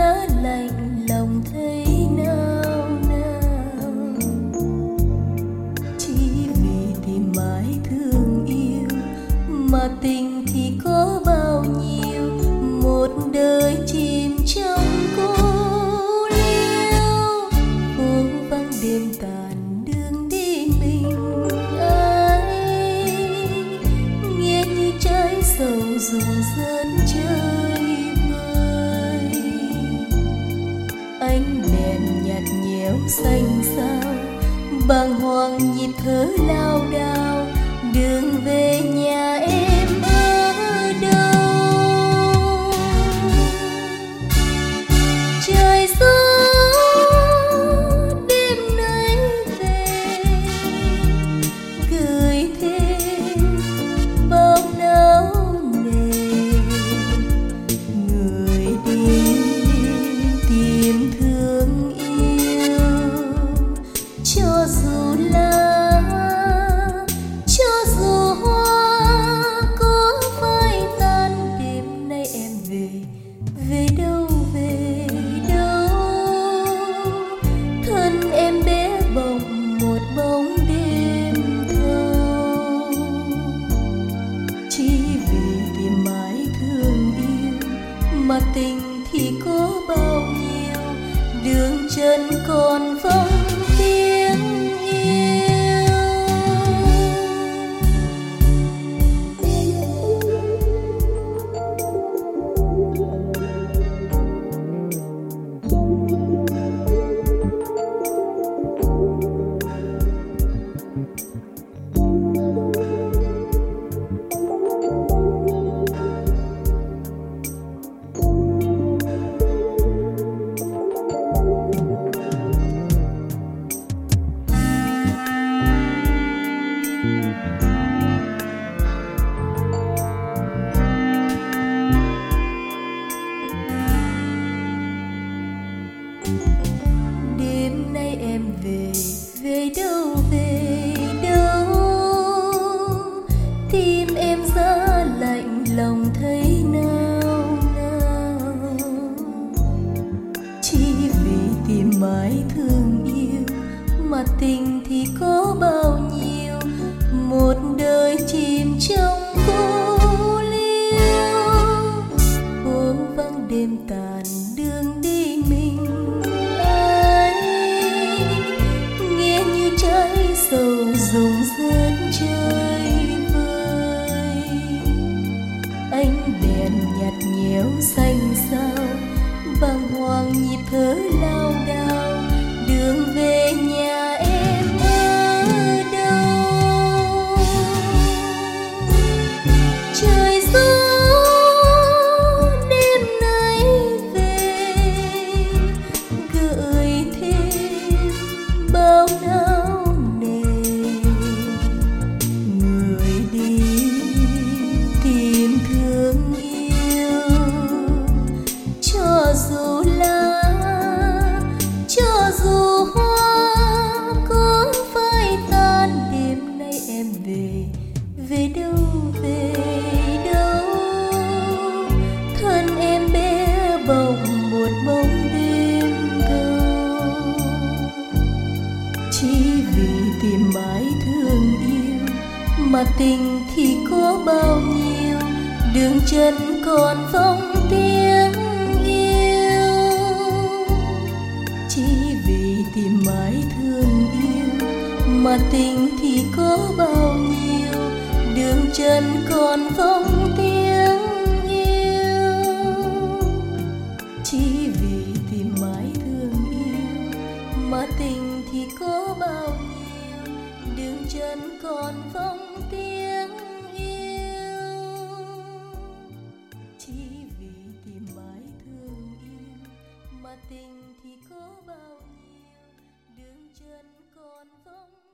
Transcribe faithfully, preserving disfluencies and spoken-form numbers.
giá lạnh lòng thấy nao nao, chỉ vì tìm mãi thương yêu mà tình thì có bao nhiêu, một đời chìm trong cô liêu. Phố vắng đêm tàn đường đi mình ai, nghe như trái sầu rụng rớt chơi vơi. Ánh đèn nhạt nhẽo xanh xao, bàng hoàng nhịp thở lao đao, đường về nhà em ở đâu? Trời gió đêm nay về, gửi thêm bao náo nề. Người đi tìm thương yêu, cho dù là về đâu về đâu. Thân em bé bồng một bóng đêm thâu, chỉ vì tìm mãi thương yêu mà tình thì có bao nhiêu, đường chân còn vắng tiếng về đâu về đâu. Tim em giá lạnh lòng thấy nao nao, chỉ vì tìm mãi thương yêu mà tình thì có bao nhiêu, một đời chìm trong cô liêu. Phố vắng đêm tàn đường đi mình sầu rụng rớt chơi vơi. Ánh đèn nhạt nhẽo xanh xao, bàng hoàng nhịp thở lao đao, đường về nhà em ở đâu? Trời gió đêm nay về, gợi thêm bao nao. Dù là cho dù hoa có phai tan, đêm nay em về về đâu về đâu. Thân em bé bồng một bóng đêm thâu, chỉ vì tìm mãi thương yêu mà tình thì có bao nhiêu, đường chân còn vong tiếng. Tìm mãi thương yêu mà tình thì có bao nhiêu, đường chân còn vong tiếng yêu. Chỉ vì tìm mãi thương yêu mà tình thì có bao nhiêu, đường chân còn vong tiếng yêu. Chỉ vì tìm mãi thương yêu mà tình thì có bao nhiêu, đường chân còn vắng.